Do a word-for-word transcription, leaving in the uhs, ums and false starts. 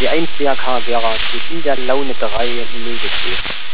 die eins B H K Gera steht in der Laune drei null C.